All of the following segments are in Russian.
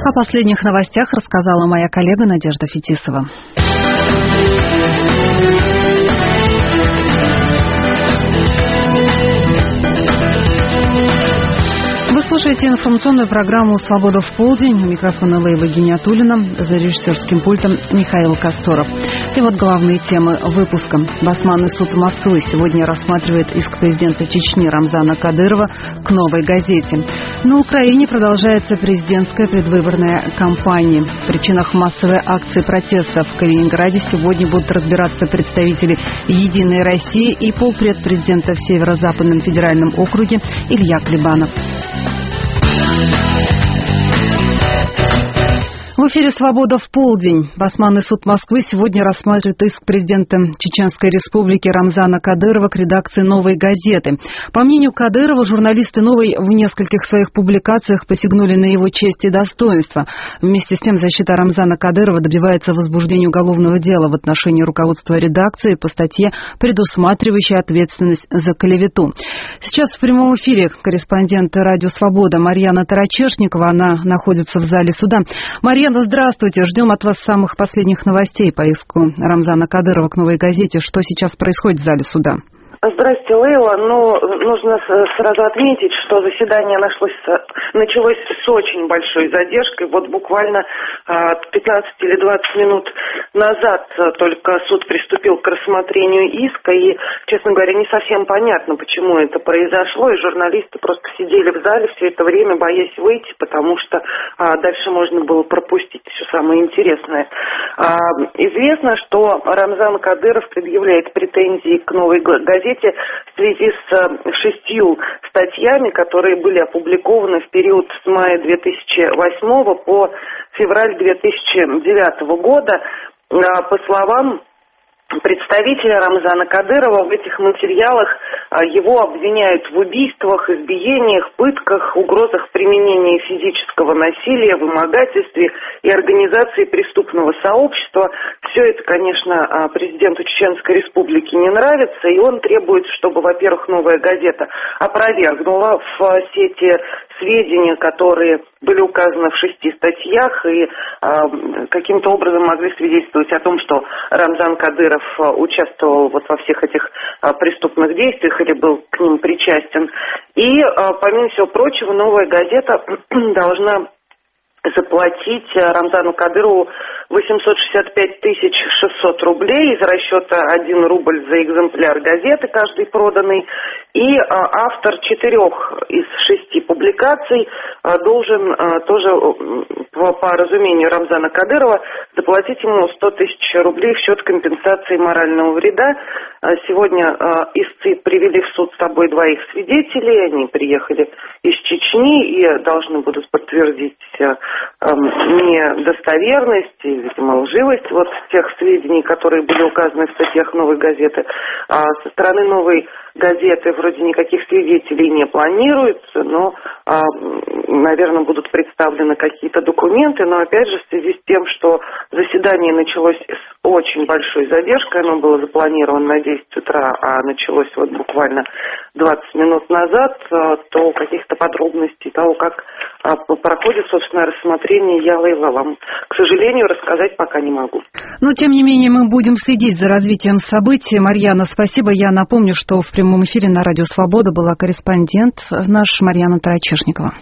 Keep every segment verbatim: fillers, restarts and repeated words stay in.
О последних новостях рассказала моя коллега Надежда Фетисова. Вы слушаете информационную программу «Свобода в полдень». У микрофона Лейла Гиниатуллина, за режиссерским пультом Михаил Косторов. И вот главные темы выпуска. Басманный суд Москвы сегодня рассматривает иск президента Чечни Рамзана Кадырова к «Новой газете». На Украине продолжается президентская предвыборная кампания. В причинах массовой акции протеста в Калининграде сегодня будут разбираться представители «Единой России» и полпред президента в Северо-Западном федеральном округе Илья Клебанов. В эфире «Свобода в полдень». Басманный суд Москвы сегодня рассматривает иск президента Чеченской Республики Рамзана Кадырова к редакции «Новой газеты». По мнению Кадырова, журналисты «Новой» в нескольких своих публикациях посягнули на его честь и достоинство. Вместе с тем защита Рамзана Кадырова добивается возбуждения уголовного дела в отношении руководства редакции по статье, предусматривающей ответственность за клевету. Сейчас в прямом эфире корреспондент радио «Свобода» Марьяна Тарачешникова. Она находится в зале суда. Марьяна, здравствуйте. Ждем от вас самых последних новостей по иску Рамзана Кадырова к «Новой газете». Что сейчас происходит в зале суда? Здравствуйте, Лейла. Ну, нужно сразу отметить, что заседание нашлось, началось с очень большой задержкой. Вот буквально пятнадцать или двадцать минут назад только суд приступил к рассмотрению иска. И, честно говоря, не совсем понятно, почему это произошло. И журналисты просто сидели в зале все это время, боясь выйти, потому что а, дальше можно было пропустить все самое интересное. А, известно, что Рамзан Кадыров предъявляет претензии к «Новой газете» в связи с шестью статьями, которые были опубликованы в период с мая две тысячи восьмого по февраль две тысячи девятого года. По словам представителя Рамзана Кадырова, в этих материалах его обвиняют в убийствах, избиениях, пытках, угрозах применения физического насилия, вымогательстве и организации преступного сообщества. Все это, конечно, президенту Чеченской Республики не нравится, и он требует, чтобы, во-первых, «Новая газета» опровергнула все эти сведения, которые были указаны в шести статьях и э, каким-то образом могли свидетельствовать о том, что Рамзан Кадыров участвовал вот во всех этих э, преступных действиях или был к ним причастен. И, э, помимо всего прочего, «Новая газета» должна заплатить Рамзану Кадырову восемьсот шестьдесят пять тысяч шестьсот рублей из расчета один рубль за экземпляр газеты, каждый проданный. И а, автор четырех из шести публикаций а, должен а, тоже, по, по разумению Рамзана Кадырова, заплатить ему сто тысяч рублей в счет компенсации морального вреда. А, сегодня а, истцы привели в суд с собой двоих свидетелей. Они приехали из Чечни и должны будут подтвердить а, недостоверность и, видимо, лживость вот тех сведений, которые были указаны в статьях «Новой газеты». А со стороны «Новой газеты» вроде никаких свидетелей не планируется, но, а, наверное, будут представлены какие-то документы. Но, опять же, в связи с тем, что заседание началось с очень большой задержкой, оно было запланировано на десять утра, а началось вот буквально двадцать минут назад, то каких-то подробностей того, как а, проходит, собственно, рассмотрение, я, Лейла, вам, к сожалению, рассказать пока не могу. Но, тем не менее, мы будем следить за развитием событий. Марьяна, спасибо. Я напомню, что в прямом эфире на радио «Свобода» была корреспондент наш Марьяна Тарачешникова.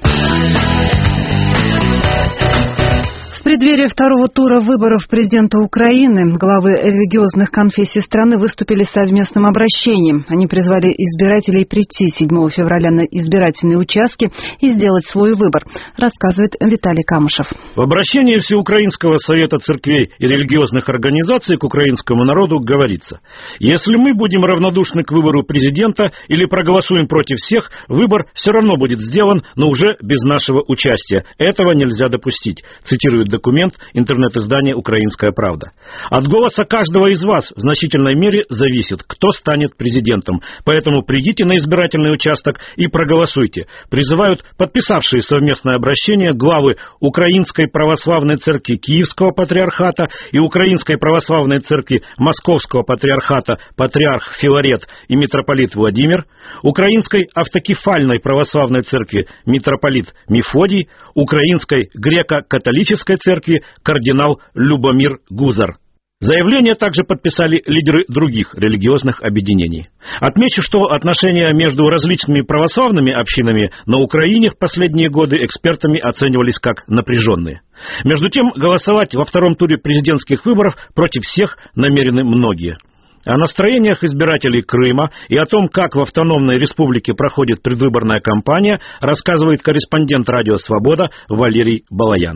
В преддверии второго тура выборов президента Украины главы религиозных конфессий страны выступили с совместным обращением. Они призвали избирателей прийти седьмого февраля на избирательные участки и сделать свой выбор, рассказывает Виталий Камышев. В обращении Всеукраинского совета церквей и религиозных организаций к украинскому народу говорится: если мы будем равнодушны к выбору президента или проголосуем против всех, выбор все равно будет сделан, но уже без нашего участия. Этого нельзя допустить, цитирует документ документ интернет-издания «Украинская правда». От голоса каждого из вас в значительной мере зависит, кто станет президентом. Поэтому придите на избирательный участок и проголосуйте. Призывают подписавшие совместное обращение главы Украинской православной церкви Киевского патриархата и Украинской православной церкви Московского патриархата патриарх Филарет и митрополит Владимир, Украинской автокефальной православной церкви митрополит Мефодий, Украинской греко-католической церкви кардинал Любомир Гузар. Заявление также подписали лидеры других религиозных объединений. Отмечу, что отношения между различными православными общинами на Украине в последние годы экспертами оценивались как напряженные. Между тем, голосовать во втором туре президентских выборов против всех намерены многие. О настроениях избирателей Крыма и о том, как в автономной республике проходит предвыборная кампания, рассказывает корреспондент «Радио Свобода» Валерий Балаян.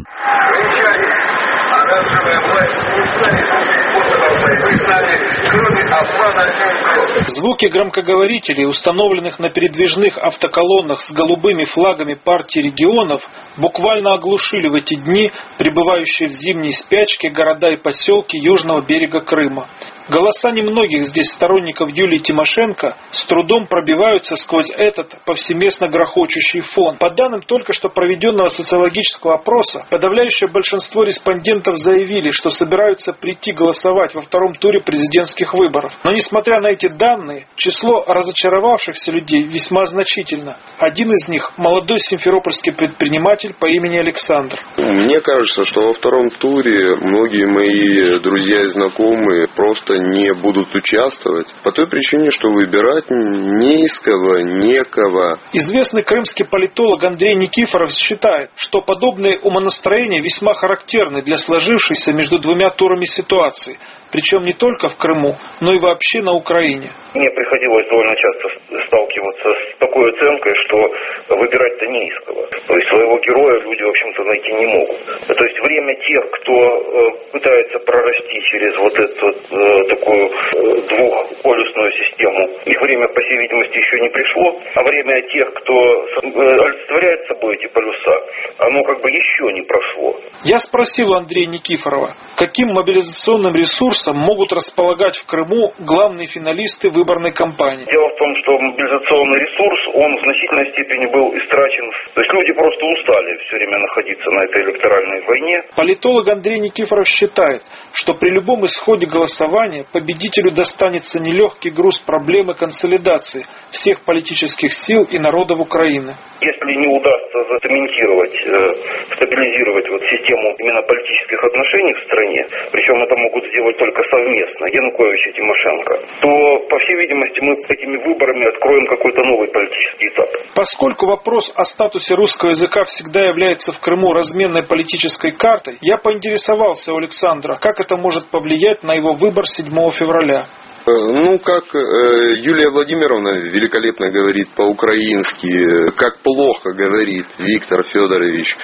Звуки громкоговорителей, установленных на передвижных автоколоннах с голубыми флагами партии регионов, буквально оглушили в эти дни пребывающие в зимней спячке города и поселки южного берега Крыма. Голоса немногих здесь сторонников Юлии Тимошенко с трудом пробиваются сквозь этот повсеместно грохочущий фон. По данным только что проведенного социологического опроса, подавляющее большинство респондентов заявили, что собираются прийти голосовать во втором туре президентских выборов. Но несмотря на эти данные, число разочаровавшихся людей весьма значительно. Один из них – молодой симферопольский предприниматель по имени Александр. Мне кажется, что во втором туре многие мои друзья и знакомые просто не будут участвовать по той причине, что выбирать не из кого, некого. Известный крымский политолог Андрей Никифоров считает, что подобные умонастроения весьма характерны для сложившейся между двумя турами ситуации, причем не только в Крыму, но и вообще на Украине. Мне приходилось довольно часто сталкиваться с такой оценкой, что выбирать-то не из кого. То есть своего героя люди, в общем-то, найти не могут. То есть время тех, кто пытается прорасти через вот эту такую двухполюсную систему, их время, по всей видимости, еще не пришло, а время тех, кто олицетворяет собой эти полюса, оно как бы еще не прошло. Я спросил у Андрея Никифорова, каким мобилизационным ресурсом могут располагать в Крыму главные финалисты выборной кампании. Дело в том, что мобилизационный ресурс, он в значительной степени был истрачен. То есть люди просто устали все время находиться на этой электоральной войне. Политолог Андрей Никифоров считает, что при любом исходе голосования победителю достанется нелегкий груз проблемы консолидации всех политических сил и народов Украины. Если не удастся зацементировать, стабилизировать вот систему именно политических отношений в стране, причем это могут сделать только совместно Янукович и Тимошенко, то, по всей видимости, мы этими выборами откроем какой-то новый политический этап. Поскольку вопрос о статусе русского языка всегда является в Крыму разменной политической картой, я поинтересовался у Александра, как это может повлиять на его выбор седьмого февраля. Ну, как э, Юлия Владимировна великолепно говорит по-украински, как плохо говорит Виктор Федорович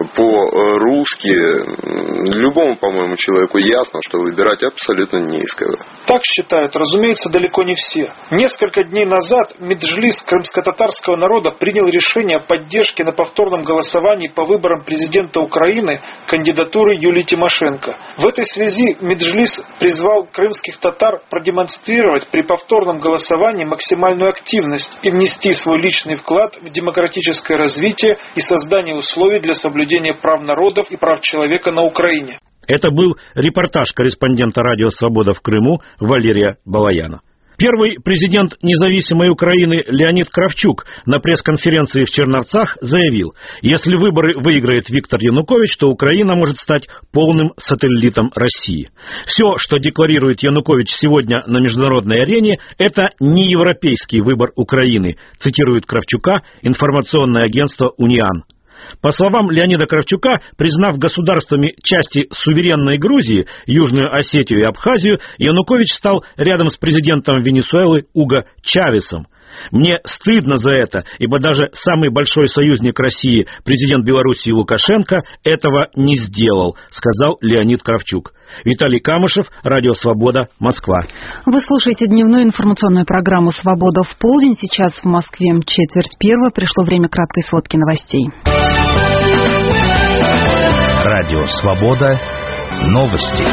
по-русски, любому, по-моему, человеку ясно, что выбирать абсолютно не из кого. Так считают, разумеется, далеко не все. Несколько дней назад Меджлис крымско-татарского народа принял решение о поддержке на повторном голосовании по выборам президента Украины кандидатуры Юлии Тимошенко. В этой связи Меджлис призвал крымских татар продемонстрировать при повторном голосовании максимальную активность и внести свой личный вклад в демократическое развитие и создание условий для соблюдения прав народов и прав человека на Украине. Это был репортаж корреспондента «Радио Свобода» в Крыму Валерия Балаяна. Первый президент независимой Украины Леонид Кравчук на пресс-конференции в Черновцах заявил, если выборы выиграет Виктор Янукович, то Украина может стать полным сателлитом России. Все, что декларирует Янукович сегодня на международной арене, это не европейский выбор Украины, цитирует Кравчука информационное агентство «Униан». По словам Леонида Кравчука, признав государствами части суверенной Грузии, Южную Осетию и Абхазию, Янукович стал рядом с президентом Венесуэлы Уго Чавесом. Мне стыдно за это, ибо даже самый большой союзник России, президент Белоруссии Лукашенко, этого не сделал, сказал Леонид Кравчук. Виталий Камышев, Радио Свобода, Москва. Вы слушаете дневную информационную программу «Свобода в полдень». Сейчас в Москве четверть первого. Пришло время краткой сводки новостей. Радио Радио «Свобода». Новости.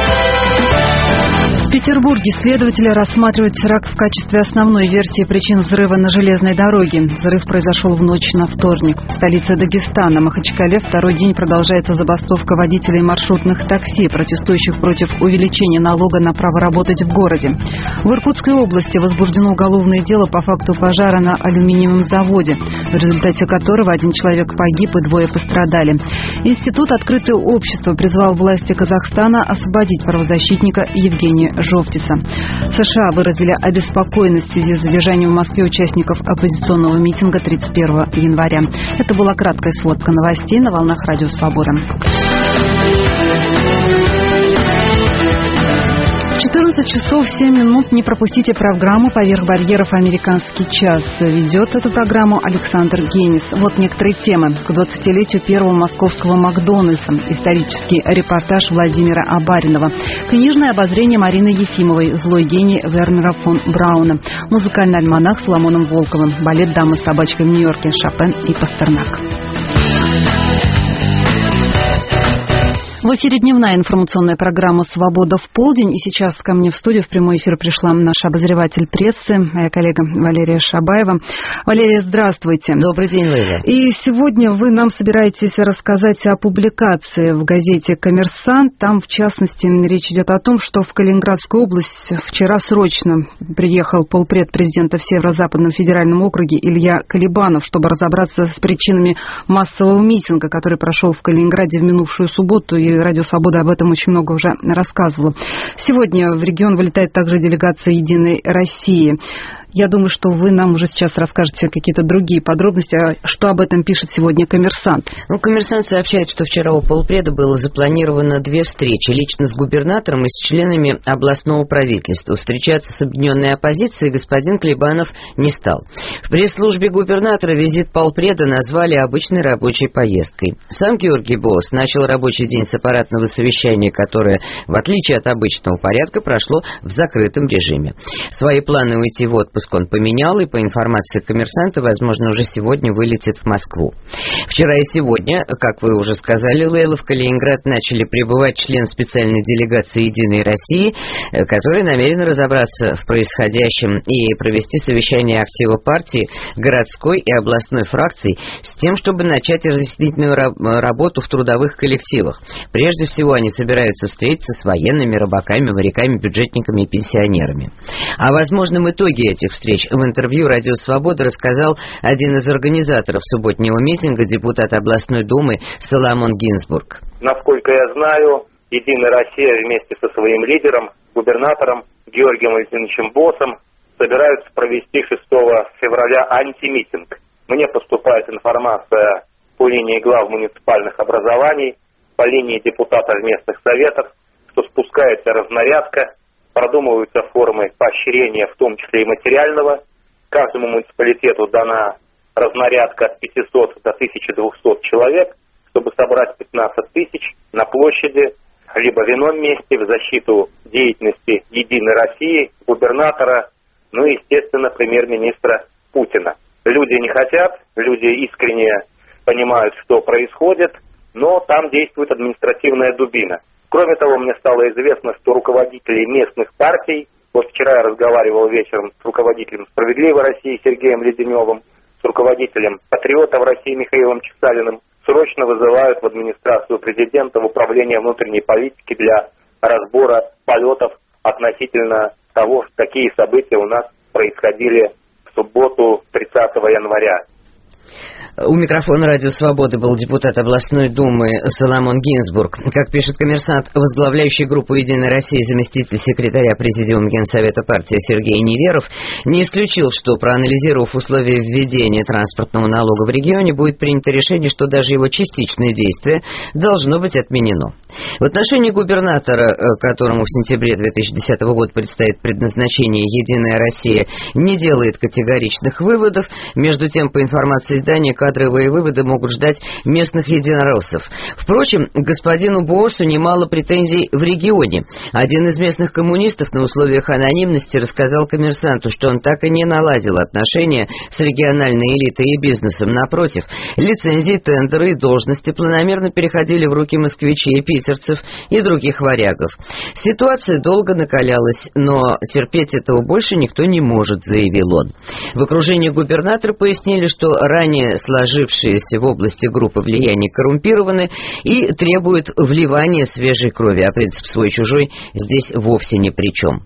В Петербурге следователи рассматривают теракт в качестве основной версии причин взрыва на железной дороге. Взрыв произошел в ночь на вторник. В столице Дагестана, Махачкале, второй день продолжается забастовка водителей маршрутных такси, протестующих против увеличения налога на право работать в городе. В Иркутской области возбуждено уголовное дело по факту пожара на алюминиевом заводе, в результате которого один человек погиб и двое пострадали. Институт «Открытое общество» призвал власти Казахстана освободить правозащитника Евгения Жовтиса. США выразили обеспокоенность в связи с задержанием в Москве участников оппозиционного митинга тридцать первого января. Это была краткая сводка новостей на волнах Радио Свобода. четырнадцать часов семь минут. Не пропустите программу «Поверх барьеров. Американский час». Ведет эту программу Александр Генис. Вот некоторые темы. К двадцатилетию первого московского Макдональдса. Исторический репортаж Владимира Абаринова. Книжное обозрение Марины Ефимовой. Злой гений Вернера фон Брауна. Музыкальный альманах с Ламоном Волковым. Балет «Дама с собачкой» в Нью-Йорке. Шопен и Пастернак. В эфире дневная информационная программа «Свобода в полдень». И сейчас ко мне в студию в прямой эфир пришла наш обозреватель прессы, моя коллега Валерия Шабаева. Валерия, здравствуйте. Добрый день, Лейла. И сегодня вы нам собираетесь рассказать о публикации в газете «Коммерсант». Там, в частности, речь идет о том, что в Калининградскую область вчера срочно приехал полпред президента в Северо-Западном федеральном округе Илья Колебанов, чтобы разобраться с причинами массового митинга, который прошел в Калининграде в минувшую субботу, и Радио Свобода об этом очень много уже рассказывала. Сегодня в регион вылетает также делегация «Единой России». Я думаю, что вы нам уже сейчас расскажете какие-то другие подробности, что об этом пишет сегодня «Коммерсант». Ну, «Коммерсант» сообщает, что вчера у полпреда было запланировано две встречи. Лично с губернатором и с членами областного правительства. Встречаться с объединенной оппозицией господин Колебанов не стал. В пресс-службе губернатора визит полпреда назвали обычной рабочей поездкой. Сам Георгий Боос начал рабочий день с аппаратного совещания, которое, в отличие от обычного порядка, прошло в закрытом режиме. Свои планы уйти в отпуск он поменял, и по информации «Коммерсанта», возможно, уже сегодня вылетит в Москву. Вчера и сегодня, как вы уже сказали, Лейла, в Калининград начали прибывать член специальной делегации «Единой России», который намерен разобраться в происходящем и провести совещание актива партии, городской и областной фракций с тем, чтобы начать разъяснительную работу в трудовых коллективах. Прежде всего, они собираются встретиться с военными, рыбаками, моряками, бюджетниками и пенсионерами. О возможном итоге этих встреч в интервью «Радио Свобода» рассказал один из организаторов субботнего митинга, депутат областной думы Соломон Гинзбург. Насколько я знаю, «Единая Россия» вместе со своим лидером, губернатором Георгием Валентиновичем Боссом собираются провести шестого февраля антимитинг. Мне поступает информация по линии глав муниципальных образований, по линии депутатов местных советов, что спускается разнарядка, продумываются формы поощрения, в том числе и материального. Каждому муниципалитету дана разнарядка от пятисот до тысячи двухсот человек, чтобы собрать пятнадцать тысяч на площади, либо в ином месте в защиту деятельности «Единой России», губернатора, ну и, естественно, премьер-министра Путина. Люди не хотят, люди искренне понимают, что происходит, но там действует административная дубина. Кроме того, мне стало известно, что руководители местных партий, вот вчера я разговаривал вечером с руководителем «Справедливой России» Сергеем Леденевым, с руководителем «Патриотов России» Михаилом Чесалиным, срочно вызывают в администрацию президента, в управление внутренней политики для разбора полетов относительно того, какие события у нас происходили в субботу тридцатого января. У микрофона «Радио Свободы» был депутат областной думы Соломон Гинзбург. Как пишет «Коммерсант», возглавляющий группу «Единой России» заместитель секретаря Президиума Генсовета партии Сергей Неверов не исключил, что, проанализировав условия введения транспортного налога в регионе, будет принято решение, что даже его частичное действие должно быть отменено. В отношении губернатора, которому в сентябре две тысячи десятого года предстоит предназначение, «Единая Россия» не делает категоричных выводов. Между тем, по информации издания, кадровые выводы могут ждать местных единороссов. Впрочем, к господину Боосу немало претензий в регионе. Один из местных коммунистов на условиях анонимности рассказал «Коммерсанту», что он так и не наладил отношения с региональной элитой и бизнесом. Напротив, лицензии, тендеры и должности планомерно переходили в руки москвичей, питерцев и других варягов. Ситуация долго накалялась, но терпеть этого больше никто не может, заявил он. В окружении губернатора пояснили, что ранее сложившиеся в области группы влияния коррумпированы и требуют вливания свежей крови, а принцип свой-чужой здесь вовсе ни при чем.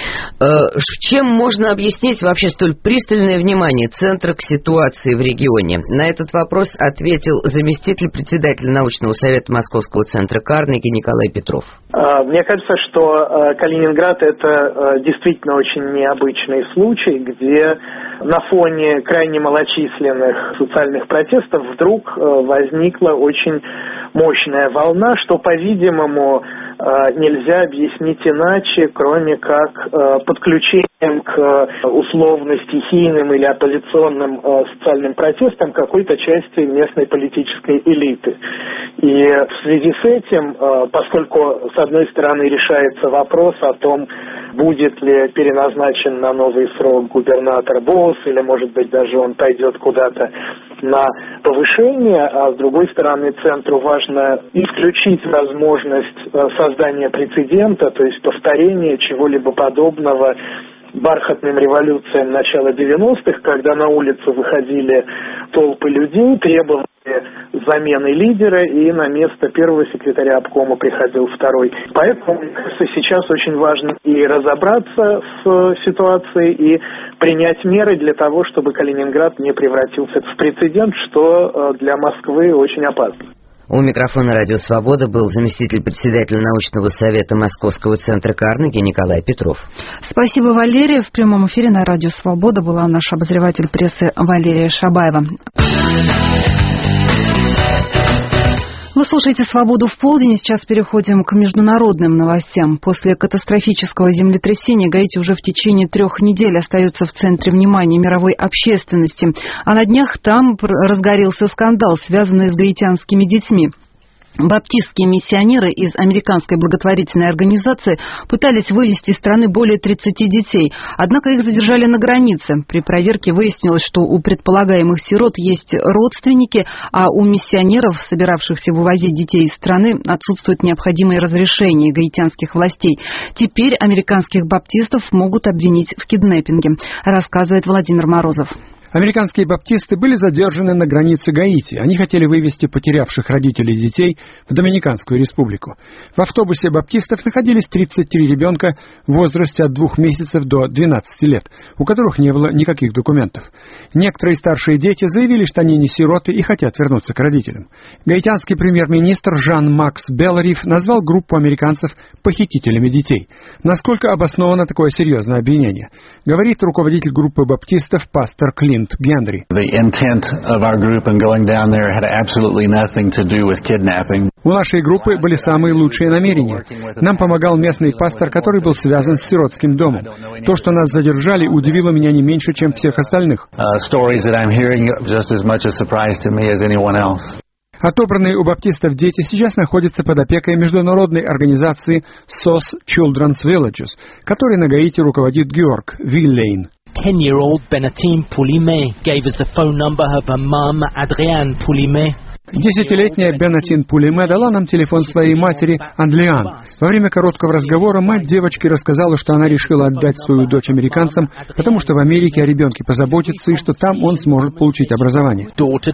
Чем можно объяснить вообще столь пристальное внимание Центра к ситуации в регионе? На этот вопрос ответил заместитель председателя научного совета Московского центра Карнеги Николай Петров. Мне кажется, что Калининград — это действительно очень необычный случай, где на фоне крайне малочисленных социальных протестов вдруг возникла очень мощная волна, что, по-видимому, нельзя объяснить иначе, кроме как подключением к условно-стихийным или оппозиционным социальным протестам какой-то части местной политической элиты. И в связи с этим, поскольку, с одной стороны, решается вопрос о том, будет ли переназначен на новый срок губернатор Боос, или, может быть, даже он пойдет куда-то на повышение, а с другой стороны, центру важно исключить возможность создания прецедента, то есть повторения чего-либо подобного бархатным революциям начала девяностых, когда на улицу выходили толпы людей, требовали замены лидера, и на место первого секретаря обкома приходил второй. Поэтому, мне кажется, сейчас очень важно и разобраться с ситуацией, и принять меры для того, чтобы Калининград не превратился в прецедент, что для Москвы очень опасно. У микрофона «Радио Свобода» был заместитель председателя научного совета Московского центра Карнеги Николай Петров. Спасибо, Валерия. В прямом эфире на «Радио Свобода» была наш обозреватель прессы Валерия Шабаева. Вы слушаете «Свободу в полдень», и сейчас переходим к международным новостям. После катастрофического землетрясения Гаити уже в течение трех недель остается в центре внимания мировой общественности. А на днях там разгорелся скандал, связанный с гаитянскими детьми. Баптистские миссионеры из американской благотворительной организации пытались вывести из страны более тридцати детей, однако их задержали на границе. При проверке выяснилось, что у предполагаемых сирот есть родственники, а у миссионеров, собиравшихся вывозить детей из страны, отсутствует необходимое разрешение гаитянских властей. Теперь американских баптистов могут обвинить в киднеппинге, рассказывает Владимир Морозов. Американские баптисты были задержаны на границе Гаити. Они хотели вывести потерявших родителей детей в Доминиканскую республику. В автобусе баптистов находились тридцать три ребенка в возрасте от двух месяцев до двенадцати лет, у которых не было никаких документов. Некоторые старшие дети заявили, что они не сироты и хотят вернуться к родителям. Гаитянский премьер-министр Жан-Макс Беллариф назвал группу американцев похитителями детей. Насколько обосновано такое серьезное обвинение? Говорит руководитель группы баптистов пастор Клинт Генри. У нашей группы были самые лучшие намерения. Нам помогал местный пастор, который был связан с сиротским домом. То, что нас задержали, удивило меня не меньше, чем всех остальных. Отобранные у баптистов дети сейчас находятся под опекой международной организации sos Children's Villages, которой на Гаити руководит Георг Виллейн. ten-year-old Benatine Poulimet gave us the phone number of her mum, Adrienne Poulimet. Десятилетняя Бенатин Пулиме дала нам телефон своей матери Адлиан. Во время короткого разговора мать девочки рассказала, что она решила отдать свою дочь американцам, потому что в Америке о ребенке позаботятся и что там он сможет получить образование.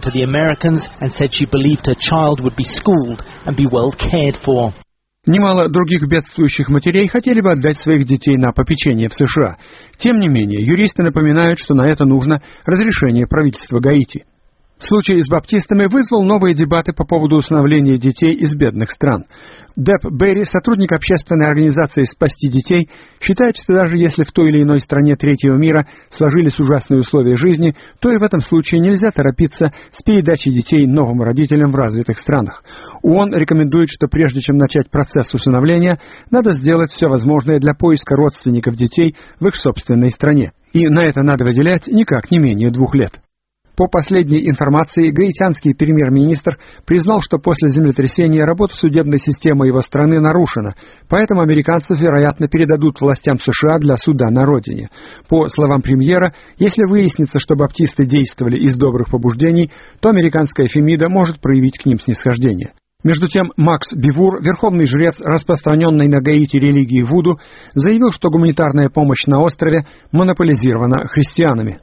Немало других бедствующих матерей хотели бы отдать своих детей на попечение в США. Тем не менее, юристы напоминают, что на это нужно разрешение правительства Гаити. Случай с баптистами вызвал новые дебаты по поводу усыновления детей из бедных стран. Деб Берри, сотрудник общественной организации «Спасти детей», считает, что даже если в той или иной стране третьего мира сложились ужасные условия жизни, то и в этом случае нельзя торопиться с передачей детей новым родителям в развитых странах. ООН рекомендует, что прежде чем начать процесс усыновления, надо сделать все возможное для поиска родственников детей в их собственной стране. И на это надо выделять никак не менее двух лет. По последней информации, гаитянский премьер-министр признал, что после землетрясения работа судебной системы его страны нарушена, поэтому американцев, вероятно, передадут властям США для суда на родине. По словам премьера, если выяснится, что баптисты действовали из добрых побуждений, то американская Фемида может проявить к ним снисхождение. Между тем, Макс Бивур, верховный жрец распространенной на Гаити религии вуду, заявил, что гуманитарная помощь на острове монополизирована христианами.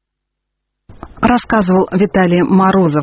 Рассказывал Виталий Морозов.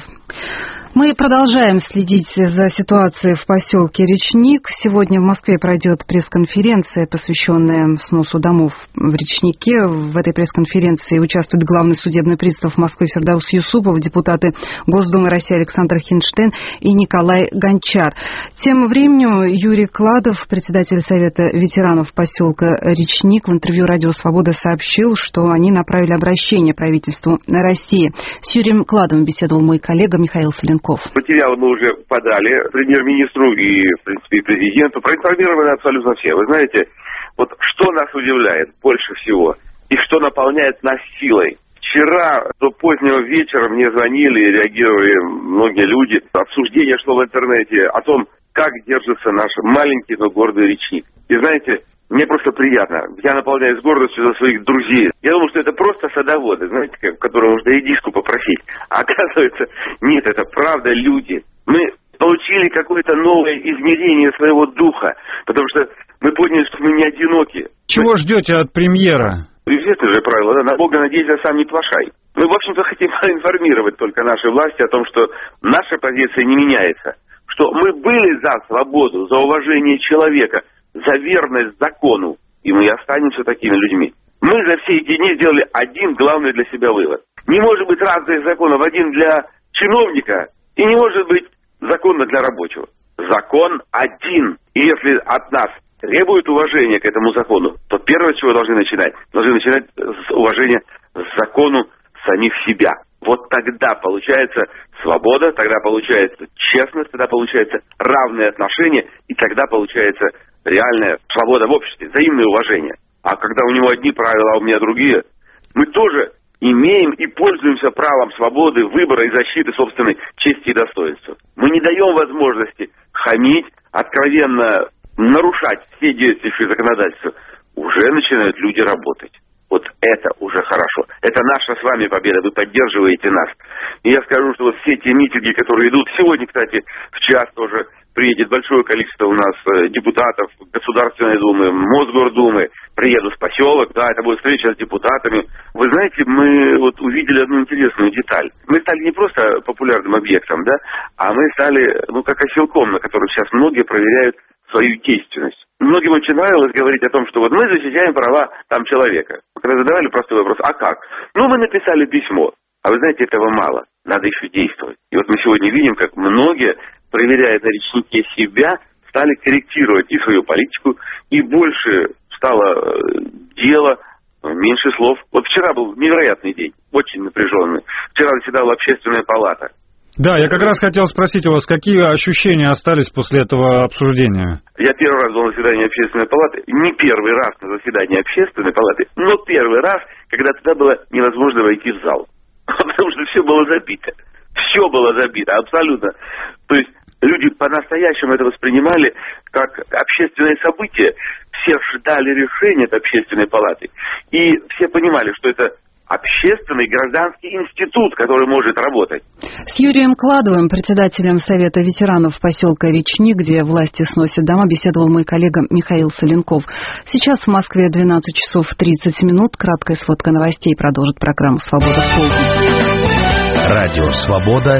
Мы продолжаем следить за ситуацией в поселке Речник. Сегодня в Москве пройдет пресс-конференция, посвященная сносу домов в Речнике. В этой пресс-конференции участвует главный судебный пристав Москвы Фердаус Юсупов, депутаты Госдумы России Александр Хинштейн и Николай Гончар. Тем временем Юрий Кладов, председатель Совета ветеранов поселка Речник, в интервью «Радио Свобода» сообщил, что они направили обращение правительству России. С Юрием Кладовым беседовал мой коллега Михаил Соленков. Материалы мы уже подали премьер-министру и, в принципе, и президенту. Проинформированы абсолютно все. Вы знаете, вот что нас удивляет больше всего и что наполняет нас силой. Вчера до позднего вечера мне звонили и реагировали многие люди. Обсуждение шло в интернете о том, как держится наш маленький, но гордый Речник. И знаете, мне просто приятно. Я наполняюсь гордостью за своих друзей. Я думал, что это просто садоводы, знаете, как, которым нужно редиску попросить. А оказывается, нет, это правда люди. Мы получили какое-то новое измерение своего духа, потому что мы поняли, что мы не одиноки. Чего мы... ждете от премьера? Известное же правило, да? На Бога надейся, сам не плашай. Мы, в общем-то, хотим проинформировать только наши власти о том, что наша позиция не меняется. Что мы были за свободу, за уважение человека, за верность закону, и мы и останемся такими людьми. Мы за все эти дни сделали один главный для себя вывод. Не может быть разных законов, один для чиновника, и не может быть закона для рабочего. Закон один. И если от нас требуют уважения к этому закону, то первое, с чего должны начинать, должны начинать с уважения к закону самих себя. Вот тогда получается свобода, тогда получается честность, тогда получается равные отношения, и тогда получается реальная свобода в обществе, взаимное уважение. А когда у него одни правила, а у меня другие, мы тоже имеем и пользуемся правом свободы, выбора и защиты собственной чести и достоинства. Мы не даем возможности хамить, откровенно нарушать все действующие законодательства. Уже начинают люди работать. Вот это уже хорошо. Это наша с вами победа. Вы поддерживаете нас. И я скажу, что вот все те митинги, которые идут... Сегодня, кстати, в час тоже приедет большое количество у нас депутатов Государственной Думы, Мосгордумы. Приедут в поселок, да, это будет встреча с депутатами. Вы знаете, мы вот увидели одну интересную деталь. Мы стали не просто популярным объектом, да, а мы стали, ну, как оселком, на котором сейчас многие проверяют свою действенность. Многим очень нравилось говорить о том, что вот мы защищаем права там человека. Когда задавали простой вопрос, а как? Ну, мы написали письмо. А вы знаете, этого мало. Надо еще действовать. И вот мы сегодня видим, как многие, проверяя на Речнике себя, стали корректировать и свою политику, и больше стало дела, меньше слов. Вот вчера был невероятный день, очень напряженный. Вчера заседала Общественная палата. Да, я как раз хотел спросить у вас, какие ощущения остались после этого обсуждения? Я первый раз был на заседании Общественной палаты, не первый раз на заседании Общественной палаты, но первый раз, когда туда было невозможно войти в зал. Потому что все было забито. Все было забито, абсолютно. То есть люди по-настоящему это воспринимали как общественное событие. Все ждали решения от Общественной палаты. И все понимали, что это общественный гражданский институт, который может работать. С Юрием Кладовым, председателем Совета ветеранов поселка Речник, где власти сносят дома, беседовал мой коллега Михаил Соленков. Сейчас в Москве двенадцать часов тридцать минут. Краткая сводка новостей продолжит программу «Свобода в полдень». Радио «Свобода».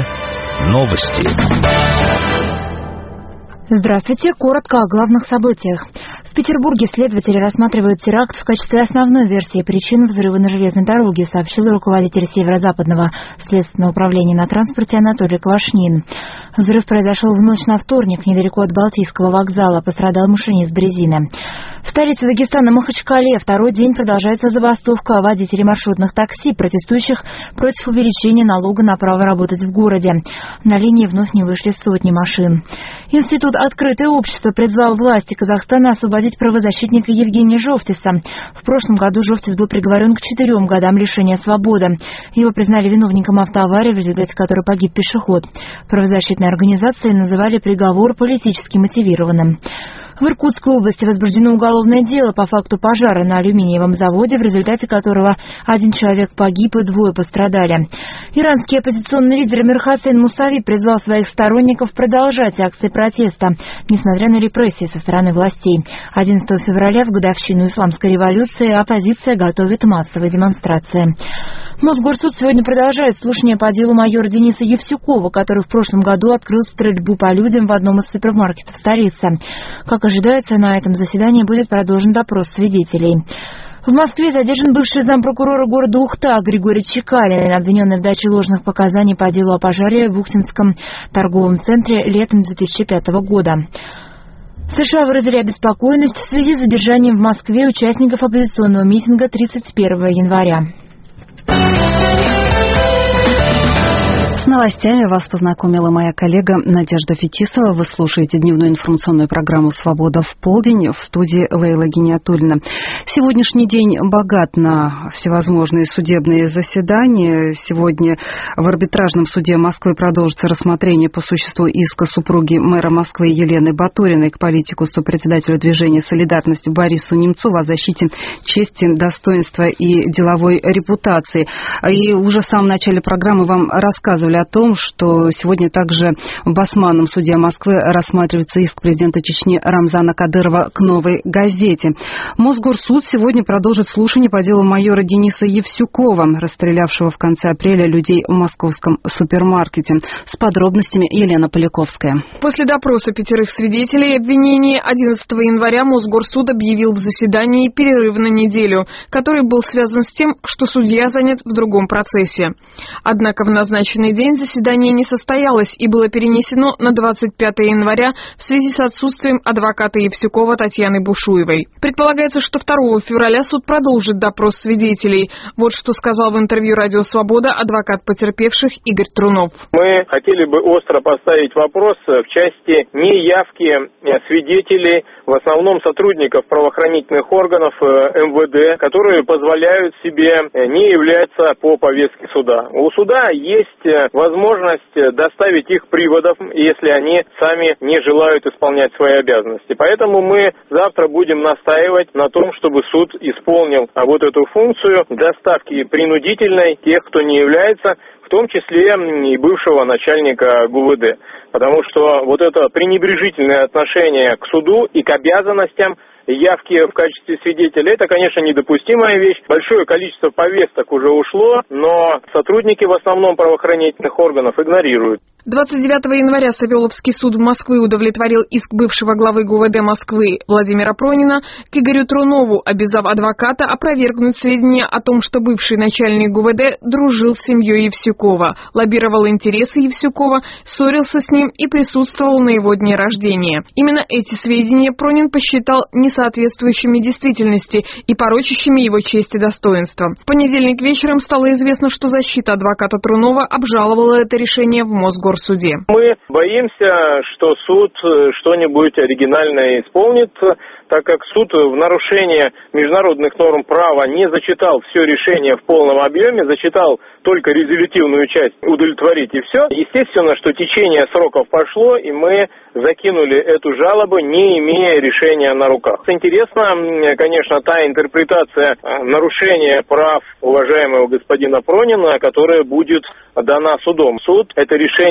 Новости. Здравствуйте. Коротко о главных событиях. В Петербурге следователи рассматривают теракт в качестве основной версии причин взрыва на железной дороге, сообщил руководитель Северо-Западного следственного управления на транспорте Анатолий Квашнин. Взрыв произошел в ночь на вторник недалеко от Балтийского вокзала. Пострадал машинист дрезины. В столице Дагестана Махачкале второй день продолжается забастовка водителей маршрутных такси, протестующих против увеличения налога на право работать в городе. На линии вновь не вышли сотни машин. Институт «Открытое общество» призвал власти Казахстана освободить правозащитника Евгения Жовтиса. В прошлом году Жовтис был приговорен к четырем годам лишения свободы. Его признали виновником автоаварии, в результате которой погиб пешеход. Правозащитные организации называли приговор политически мотивированным. В Иркутской области возбуждено уголовное дело по факту пожара на алюминиевом заводе, в результате которого один человек погиб и двое пострадали. Иранский оппозиционный лидер Мир Хасейн Мусави призвал своих сторонников продолжать акции протеста, несмотря на репрессии со стороны властей. одиннадцатого февраля, в годовщину исламской революции, оппозиция готовит массовые демонстрации. Мосгорсуд сегодня продолжает слушание по делу майора Дениса Евсюкова, который в прошлом году открыл стрельбу по людям в одном из супермаркетов столицы. Как ожидается, на этом заседании будет продолжен допрос свидетелей. В Москве задержан бывший зампрокурора города Ухта Григорий Чекалин, обвиненный в даче ложных показаний по делу о пожаре в Ухтинском торговом центре летом две тысячи пятого года. США выразили обеспокоенность в связи с задержанием в Москве участников оппозиционного митинга тридцать первого января. С новостями вас познакомила моя коллега Надежда Фетисова. Вы слушаете дневную информационную программу «Свобода в полдень», в студии Лейла Гиниатульна. Сегодняшний день богат на всевозможные судебные заседания. Сегодня в арбитражном суде Москвы продолжится рассмотрение по существу иска супруги мэра Москвы Елены Батуриной к политику сопредседателю движения «Солидарность» Борису Немцову о защите чести, достоинства и деловой репутации. И уже в самом начале программы вам рассказывали о том, что сегодня также в Басманном суде Москвы рассматривается иск президента Чечни Рамзана Кадырова к «Новой газете». Мосгорсуд сегодня продолжит слушание по делу майора Дениса Евсюкова, расстрелявшего в конце апреля людей в московском супермаркете. С подробностями Елена Поляковская. После допроса пятерых свидетелей и обвинений одиннадцатого января Мосгорсуд объявил в заседании перерыв на неделю, который был связан с тем, что судья занят в другом процессе. Однако в назначенный день заседание не состоялось и было перенесено на двадцать пятого января в связи с отсутствием адвоката Евсюкова Татьяны Бушуевой. Предполагается, что второго февраля суд продолжит допрос свидетелей. Вот что сказал в интервью «Радио Свобода» адвокат потерпевших Игорь Трунов. Мы хотели бы остро поставить вопрос в части неявки свидетелей, в основном сотрудников правоохранительных органов эм вэ дэ, которые позволяют себе не являться по повестке суда. У суда есть возможность доставить их приводов, если они сами не желают исполнять свои обязанности. Поэтому мы завтра будем настаивать на том, чтобы суд исполнил вот эту функцию доставки принудительной тех, кто не является, в том числе и бывшего начальника гэ вэ дэ. Потому что вот это пренебрежительное отношение к суду и к обязанностям явки в качестве свидетеля, это, конечно, недопустимая вещь. Большое количество повесток уже ушло, но сотрудники в основном правоохранительных органов игнорируют. двадцать девятого января Савеловский суд Москвы удовлетворил иск бывшего главы гэ вэ дэ Москвы Владимира Пронина к Игорю Трунову, обязав адвоката опровергнуть сведения о том, что бывший начальник гэ вэ дэ дружил с семьей Евсюкова, лоббировал интересы Евсюкова, ссорился с ним и присутствовал на его дне рождения. Именно эти сведения Пронин посчитал несоответствующими действительности и порочащими его честь и достоинство. В понедельник вечером стало известно, что защита адвоката Трунова обжаловала это решение в Мосгорсуде. Суде. Мы боимся, что суд что-нибудь оригинальное исполнит, так как суд в нарушение международных норм права не зачитал все решение в полном объеме, зачитал только резолютивную часть «удовлетворить» и все. Естественно, что течение сроков пошло, и мы закинули эту жалобу, не имея решения на руках. Интересно, конечно, та интерпретация нарушения прав уважаемого господина Пронина, которая будет дана судом. Суд это решение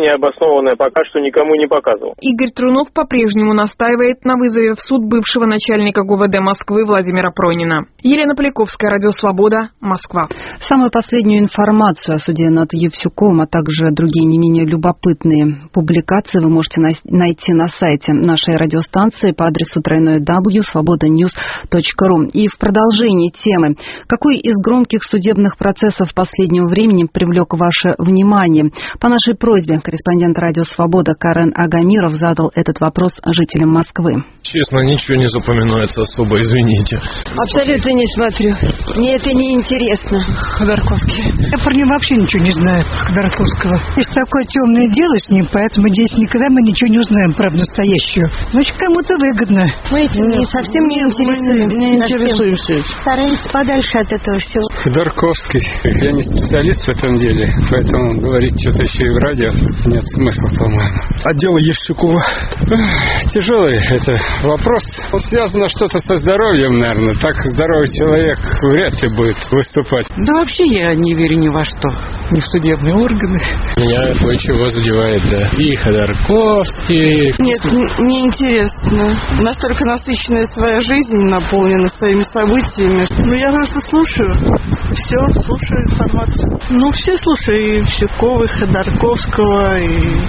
заявление обоснованное пока что никому не показывал. Игорь Трунов по-прежнему настаивает на вызове в суд бывшего начальника ГУВД Москвы Владимира Пронина. Елена Поляковская, Радио Свобода, Москва. Самую последнюю информацию о суде над Евсюковым, а также другие не менее любопытные публикации вы можете найти на сайте нашей радиостанции по адресу дабл ю дабл ю дабл ю точка свобода ньюс точка ру. И в продолжении темы. Какой из громких судебных процессов последнего времени привлек ваше внимание? По нашей просьбе корреспондент Радио Свобода Карен Агамиров задал этот вопрос жителям Москвы. Честно, ничего не запоминается особо, извините. Абсолютно не смотрю. Мне это не интересно. Ходорковский. Я про него вообще ничего не знаю, Ходорковского. Есть такое темное дело с ним, поэтому здесь никогда мы ничего не узнаем про настоящую. Значит, кому-то выгодно. Мы этим не, совсем не интересуемся. Не интересуемся. Стараемся подальше от этого всего. Ходорковский. Я не специалист в этом деле, поэтому говорить что-то еще и в радио нет смысла, по-моему. А дело Евсюкова? Тяжелый это вопрос. Связано что-то со здоровьем, наверное. Так здоровый человек вряд ли будет выступать. Да вообще я не верю ни во что. Ни в судебные органы. Меня кое-чего задевает, да. И Ходорковский. Нет, не интересно. Настолько насыщенная своя жизнь, наполнена своими событиями. Ну, я просто слушаю. Все, слушаю информацию. Ну, все слушаю. И Евсюкова, и Ходорковского, и,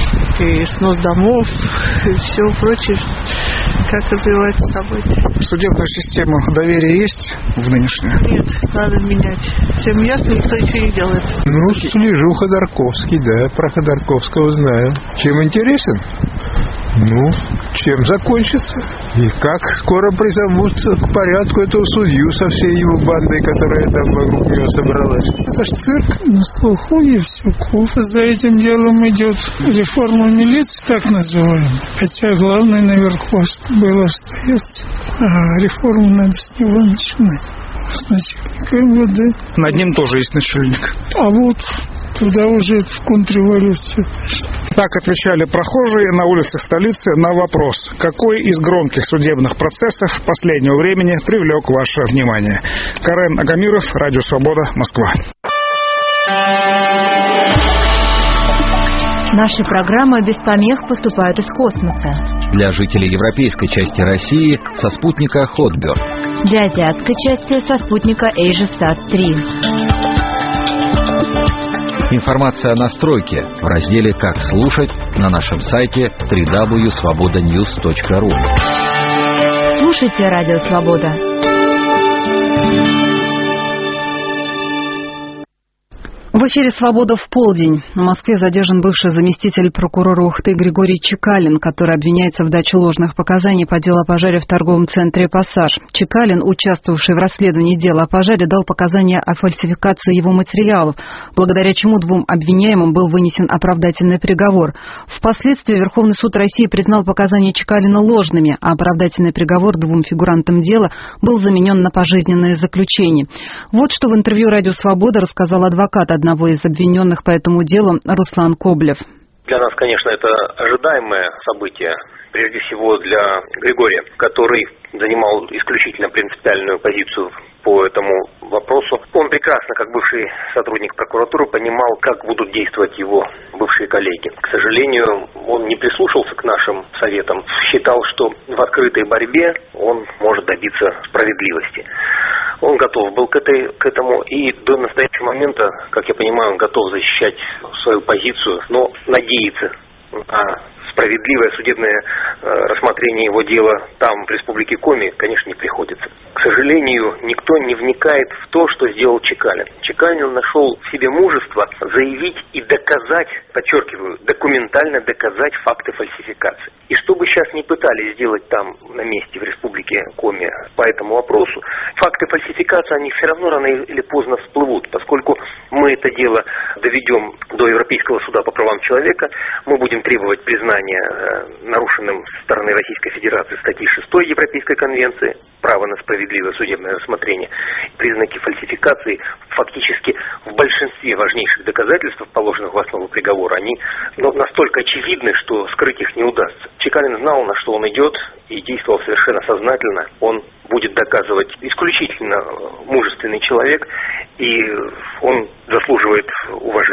и снос домов, и все прочее. Как развиваются события. В судебную систему доверие есть в нынешнюю? Нет, надо менять. Всем ясно, никто ничего не делает. Ну, слежу Ходорковский, да, про Ходорковского знаю. Чем интересен? Ну, чем закончится? И как скоро призовут к порядку этого судью со всей его бандой, которая там вокруг него собралась. Это ж цирк. На слуху Евсюков. За этим делом идет реформа милиции, так называемая. Хотя главное наверху было остается. А реформу надо с него начинать. С начальника эм вэ дэ. Над ним тоже есть начальник. А вот туда уже в контрреволюцию пришли. Так отвечали прохожие на улицах столицы на вопрос, какой из громких судебных процессов последнего времени привлек ваше внимание. Карен Агамиров, Радио Свобода, Москва. Наши программы без помех поступают из космоса. Для жителей европейской части России со спутника Хотберг. Для азиатской части со спутника Эйжесат три. Информация о настройке в разделе «Как слушать» на нашем сайте дабл ю дабл ю дабл ю точка свобода ньюс точка ру. Слушайте Радио Свобода. В эфире «Свобода в полдень». В Москве задержан бывший заместитель прокурора Ухты Григорий Чекалин, который обвиняется в даче ложных показаний по делу о пожаре в торговом центре «Пассаж». Чекалин, участвовавший в расследовании дела о пожаре, дал показания о фальсификации его материалов, благодаря чему двум обвиняемым был вынесен оправдательный приговор. Впоследствии Верховный суд России признал показания Чекалина ложными, а оправдательный приговор двум фигурантам дела был заменен на пожизненное заключение. Вот что в интервью «Радио Свобода» рассказал адвокат одного из обвиненных по этому делу Руслан Коблев. Для нас, конечно, это ожидаемое событие, прежде всего для Григория, который занимал исключительно принципиальную позицию по этому вопросу. Он прекрасно, как бывший сотрудник прокуратуры, понимал, как будут действовать его бывшие коллеги. К сожалению, он не прислушался к нашим советам, считал, что в открытой борьбе он может добиться справедливости. Он готов был к, этой, к этому, и до настоящего момента, как я понимаю, он готов защищать свою позицию, но надеяться на справедливое судебное э, рассмотрение его дела там, в Республике Коми, конечно, не приходится. К сожалению, никто не вникает в то, что сделал Чекалин. Чекалин нашел в себе мужество заявить и доказать, подчеркиваю, документально доказать факты фальсификации. И что бы сейчас ни пытались сделать там, на месте, в Республике Коми, по этому вопросу, факты фальсификации, они все равно рано или поздно всплывут, поскольку мы это дело доведем до Европейского суда по правам человека, мы будем требовать признания нарушенным со стороны Российской Федерации статьи шестой Европейской конвенции «Право на справедливое судебное рассмотрение». Признаки фальсификации фактически в большинстве важнейших доказательств, положенных в основу приговора, они ну, настолько очевидны, что скрыть их не удастся. Чекалин знал, на что он идет, и действовал совершенно сознательно. Он будет доказывать исключительно мужественный человек, и он заслуживает уважения.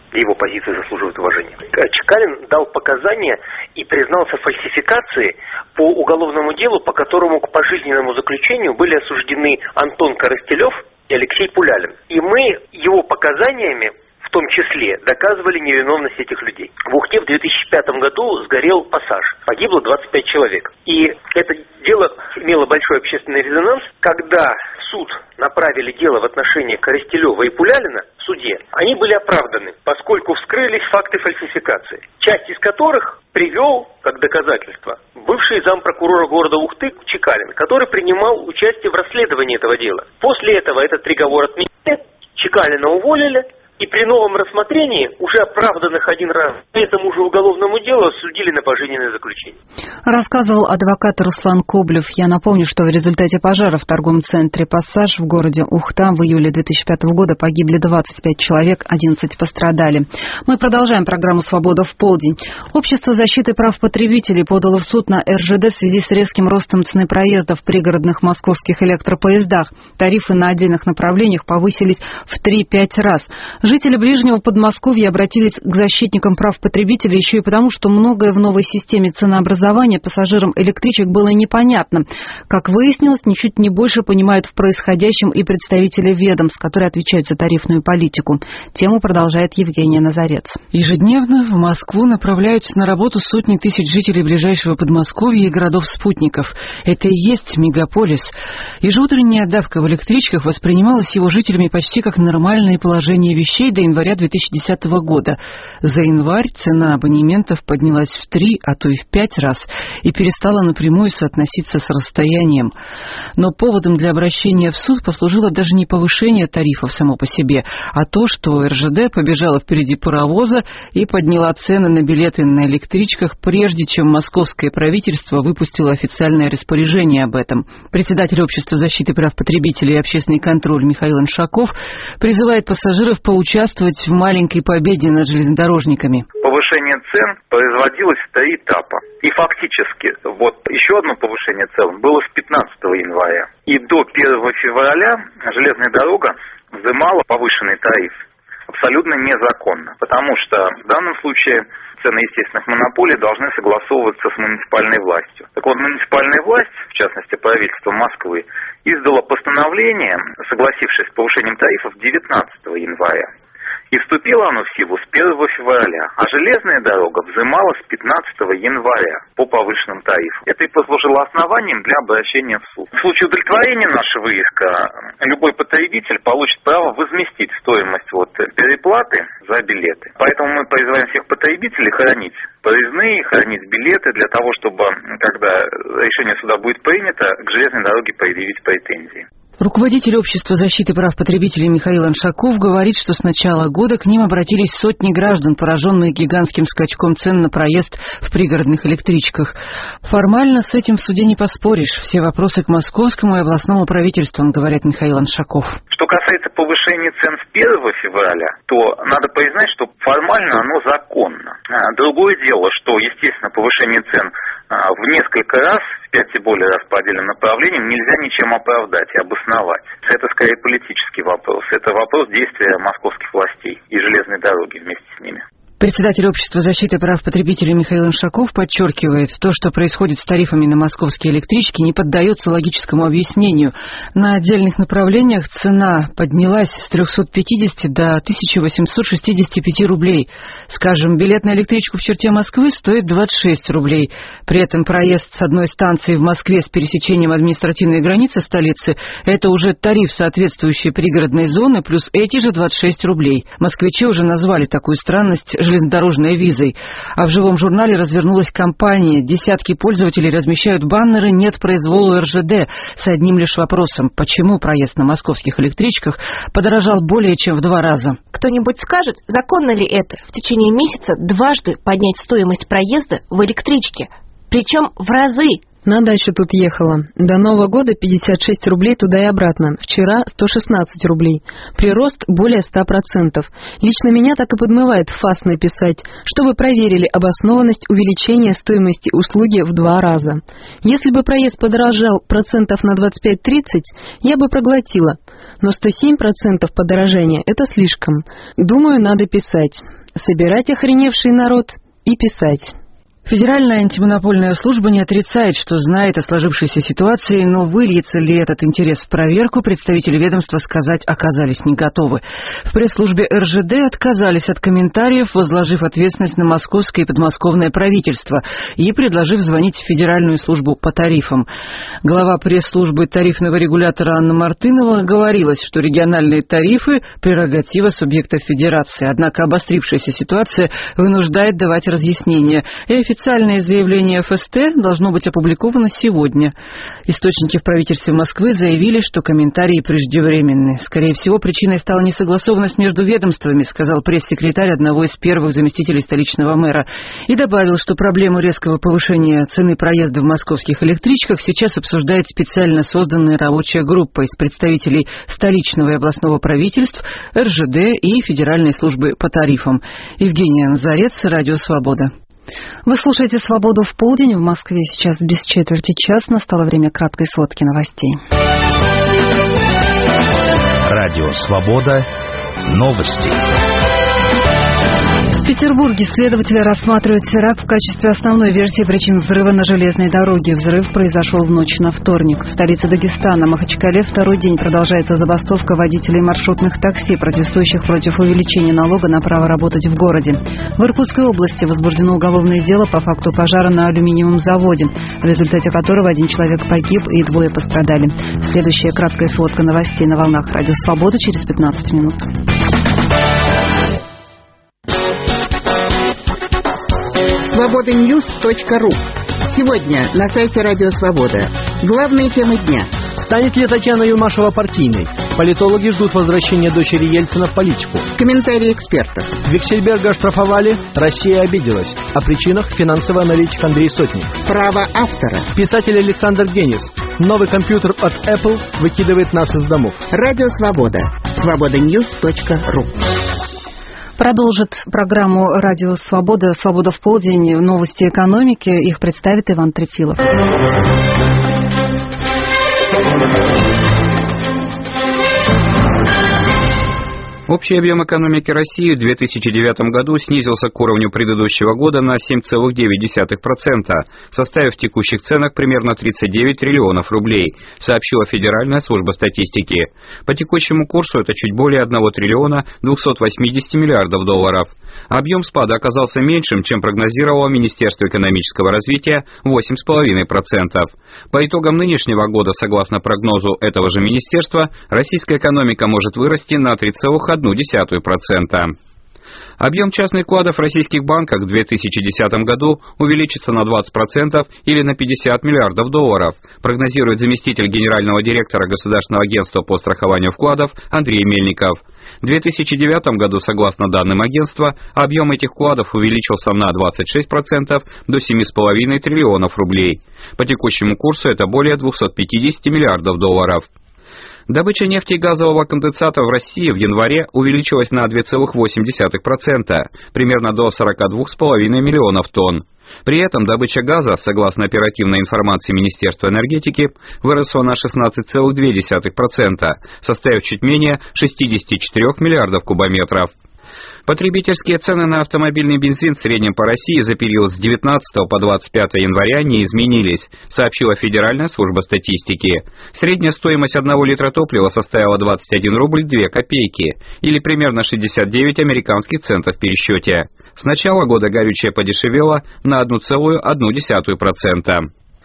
его позиция заслуживает уважения. Чекалин дал показания и признался в фальсификации по уголовному делу, по которому к пожизненному заключению были осуждены Антон Коростелев и Алексей Пулялин. И мы его показаниями в том числе доказывали невиновность этих людей. В Ухте в две тысячи пятом году сгорел пассаж. Погибло двадцать пять человек. И это дело имело большой общественный резонанс. Когда в суд направили дело в отношении Коростелева и Пулялина в суде, они были оправданы, поскольку вскрылись факты фальсификации, часть из которых привел как доказательство бывший зампрокурора города Ухты Чекалин, который принимал участие в расследовании этого дела. После этого этот приговор отменили, Чекалина уволили, и при новом рассмотрении уже оправданных один раз по этому же уголовному делу осудили на пожизненное заключение. Рассказывал адвокат Руслан Коблев. Я напомню, что в результате пожара в торговом центре «Пассаж» в городе Ухта в июле две тысячи пятого года погибли двадцать пять человек, одиннадцать пострадали. Мы продолжаем программу «Свобода в полдень». Общество защиты прав потребителей подало в суд на эр жэ дэ в связи с резким ростом цены проезда в пригородных московских электропоездах. Тарифы на отдельных направлениях повысились в три-пять раз. Жители ближнего Подмосковья обратились к защитникам прав потребителей еще и потому, что многое в новой системе ценообразования пассажирам электричек было непонятно. Как выяснилось, ничуть не больше понимают в происходящем и представители ведомств, которые отвечают за тарифную политику. Тему продолжает Евгения Назарец. Ежедневно в Москву направляются на работу сотни тысяч жителей ближайшего Подмосковья и городов-спутников. Это и есть мегаполис. Ежеутренняя давка в электричках воспринималась его жителями почти как нормальное положение вещей до января две тысячи десятого года. За январь цена абонементов поднялась в три, а то и в пять раз и перестала напрямую соотноситься с расстоянием. Но поводом для обращения в суд послужило даже не повышение тарифов само по себе, а то, что эр жэ дэ побежала впереди паровоза и подняла цены на билеты на электричках, прежде чем московское правительство выпустило официальное распоряжение об этом. Председатель Общества защиты прав потребителей и общественный контроль Михаил Иншаков призывает пассажиров поучаствовать в маленькой победе над железнодорожниками. Повышение цен производилось в три этапа. И фактически вот еще одно повышение цен было с пятнадцатого января. И до первого февраля железная дорога взимала повышенный тариф абсолютно незаконно. Потому что в данном случае цены естественных монополий должны согласовываться с муниципальной властью. Так вот, муниципальная власть, в частности правительство Москвы, издало постановление, согласившись с повышением тарифов девятнадцатого января. И вступило оно в силу с первого февраля, а железная дорога взимала с пятнадцатого января по повышенным тарифам. Это и послужило основанием для обращения в суд. В случае удовлетворения нашего иска любой потребитель получит право возместить стоимость вот переплаты за билеты. Поэтому мы призываем всех потребителей хранить проездные, хранить билеты для того, чтобы, когда решение суда будет принято, к железной дороге предъявить претензии. Руководитель Общества защиты прав потребителей Михаил Иншаков говорит, что с начала года к ним обратились сотни граждан, пораженные гигантским скачком цен на проезд в пригородных электричках. Формально с этим в суде не поспоришь. Все вопросы к московскому и областному правительствам, говорит Михаил Иншаков. Что касается повышения цен с первого февраля, то надо признать, что формально оно законно. Другое дело, что, естественно, повышение цен в несколько раз, в пять и более раз по отдельным направлениям нельзя ничем оправдать и обосновать. Это скорее политический вопрос. Это вопрос действия московских властей и железной дороги вместе с ними. Председатель Общества защиты прав потребителей Михаил Иншаков подчеркивает, то, что происходит с тарифами на московские электрички, не поддается логическому объяснению. На отдельных направлениях цена поднялась с трехсот пятидесяти до тысячи восемьсот шестидесяти пяти рублей. Скажем, билет на электричку в черте Москвы стоит двадцать шесть рублей. При этом проезд с одной станции в Москве с пересечением административной границы столицы – это уже тариф соответствующей пригородной зоны плюс эти же двадцать шесть рублей. Москвичи уже назвали такую странность железнодорожной визой. А в живом журнале развернулась кампания. Десятки пользователей размещают баннеры «Нет произволу эр жэ дэ» с одним лишь вопросом: почему проезд на московских электричках подорожал более чем в два раза? Кто-нибудь скажет, законно ли это в течение месяца дважды поднять стоимость проезда в электричке? Причем в разы. На дачу тут ехала. До Нового года пятьдесят шесть рублей туда и обратно. Вчера сто шестнадцать рублей. Прирост более ста процентов. Лично меня так и подмывает фас написать, чтобы проверили обоснованность увеличения стоимости услуги в два раза. Если бы проезд подорожал процентов на двадцать пять-тридцать, я бы проглотила. Но сто семь процентов подорожания – это слишком. Думаю, надо писать. собирать охреневший народ и писать. Федеральная антимонопольная служба не отрицает, что знает о сложившейся ситуации, но выльется ли этот интерес в проверку, представители ведомства сказать оказались не готовы. В пресс-службе эр жэ дэ отказались от комментариев, возложив ответственность на московское и подмосковное правительство и предложив звонить в Федеральную службу по тарифам. Глава пресс-службы тарифного регулятора Анна Мартынова говорилось, что региональные тарифы – прерогатива субъектов федерации, однако обострившаяся ситуация вынуждает давать разъяснения, и официально Официальное заявление эф эс тэ должно быть опубликовано сегодня. Источники в правительстве Москвы заявили, что комментарии преждевременны. Скорее всего, причиной стала несогласованность между ведомствами, сказал пресс-секретарь одного из первых заместителей столичного мэра. И добавил, что проблему резкого повышения цены проезда в московских электричках сейчас обсуждает специально созданная рабочая группа из представителей столичного и областного правительств, эр жэ дэ и Федеральной службы по тарифам. Евгения Назарец, Радио Свобода. Вы слушаете «Свободу в полдень». В Москве сейчас без четверти час. Настало время краткой сводки новостей. Радио «Свобода». Новости. В Петербурге следователи рассматривают теракт в качестве основной версии причин взрыва на железной дороге. Взрыв произошел в ночь на вторник. В столице Дагестана, Махачкале, второй день продолжается забастовка водителей маршрутных такси, протестующих против увеличения налога на право работать в городе. В Иркутской области возбуждено уголовное дело по факту пожара на алюминиевом заводе, в результате которого один человек погиб и двое пострадали. Следующая краткая сводка новостей на волнах Радио Свобода через пятнадцать минут. свобода ньюс точка ру. Сегодня на сайте Радио Свобода. Главные темы дня. Станет ли Татьяна Юмашева партийной? Политологи ждут возвращения дочери Ельцина в политику. Комментарии экспертов. Виксельберга оштрафовали, Россия обиделась. О причинах финансовый аналитик Андрей Сотник. Право автора. Писатель Александр Генис. Новый компьютер от Apple выкидывает нас из домов. Радио Свобода. свобода ньюс точка ру. Продолжит программу «Радио Свобода», «Свобода в полдень», новости экономики. Их представит Иван Трефилов. Общий объем экономики России в две тысячи девятом году снизился к уровню предыдущего года на семь целых девять десятых процента, составив в текущих ценах примерно тридцать девять триллионов рублей, сообщила Федеральная служба статистики. По текущему курсу это чуть более одного триллиона двухсот восьмидесяти миллиардов долларов. Объем спада оказался меньшим, чем прогнозировало Министерство экономического развития – восемь целых пять десятых процента. По итогам нынешнего года, согласно прогнозу этого же министерства, российская экономика может вырасти на три целых одну десятую процента. Объем частных вкладов в российских банках в две тысячи десятом году увеличится на двадцать процентов или на пятьдесят миллиардов долларов, прогнозирует заместитель генерального директора Государственного агентства по страхованию вкладов Андрей Мельников. В две тысячи девятом году, согласно данным агентства, объем этих вкладов увеличился на двадцать шесть процентов до семи целых пяти десятых триллионов рублей. По текущему курсу это более двухсот пятидесяти миллиардов долларов. Добыча нефти и газового конденсата в России в январе увеличилась на две целых восемь десятых процента, примерно до сорока двух целых пяти десятых миллионов тонн. При этом добыча газа, согласно оперативной информации Министерства энергетики, выросла на шестнадцать целых две десятых процента, составив чуть менее шестидесяти четырёх миллиардов кубометров. Потребительские цены на автомобильный бензин в среднем по России за период с девятнадцатого по двадцать пятое января не изменились, сообщила Федеральная служба статистики. Средняя стоимость одного литра топлива составила двадцать один рубль две копейки, или примерно шестьдесят девять американских центов в пересчете. С начала года горючее подешевело на одну целую одну десятую процента.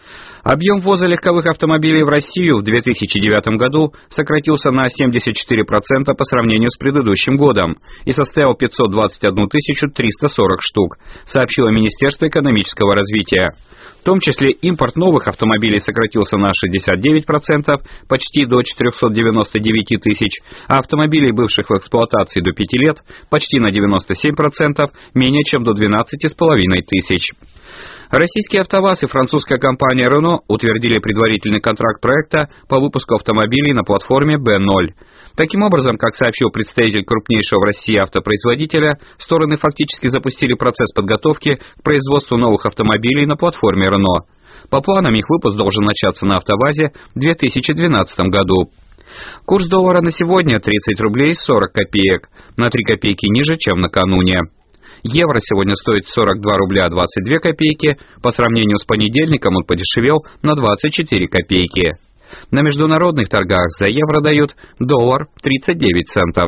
Объем ввоза легковых автомобилей в Россию в две тысячи девятом году сократился на семьдесят четыре процента по сравнению с предыдущим годом и составил пятьсот двадцать одну тысячу триста сорок штук, сообщило Министерство экономического развития. В том числе импорт новых автомобилей сократился на шестьдесят девять процентов, почти до четырехсот девяноста девяти тысяч, а автомобилей, бывших в эксплуатации до пяти лет, почти на девяносто семь процентов, менее чем до двенадцати с половиной тысяч. Российский АвтоВАЗ и французская компания Renault утвердили предварительный контракт проекта по выпуску автомобилей на платформе бэ ноль. Таким образом, как сообщил представитель крупнейшего в России автопроизводителя, стороны фактически запустили процесс подготовки к производству новых автомобилей на платформе Renault. По планам, их выпуск должен начаться на АвтоВАЗе в две тысячи двенадцатом году. Курс доллара на сегодня тридцать рублей сорок копеек, на три копейки ниже, чем накануне. Евро сегодня стоит сорок два рубля двадцать две копейки, по сравнению с понедельником он подешевел на двадцать четыре копейки. На международных торгах за евро дают доллар тридцать девять центов.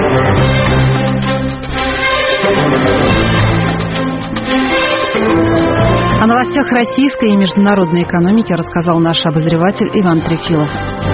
О новостях российской и международной экономики рассказал наш обозреватель Иван Трефилов.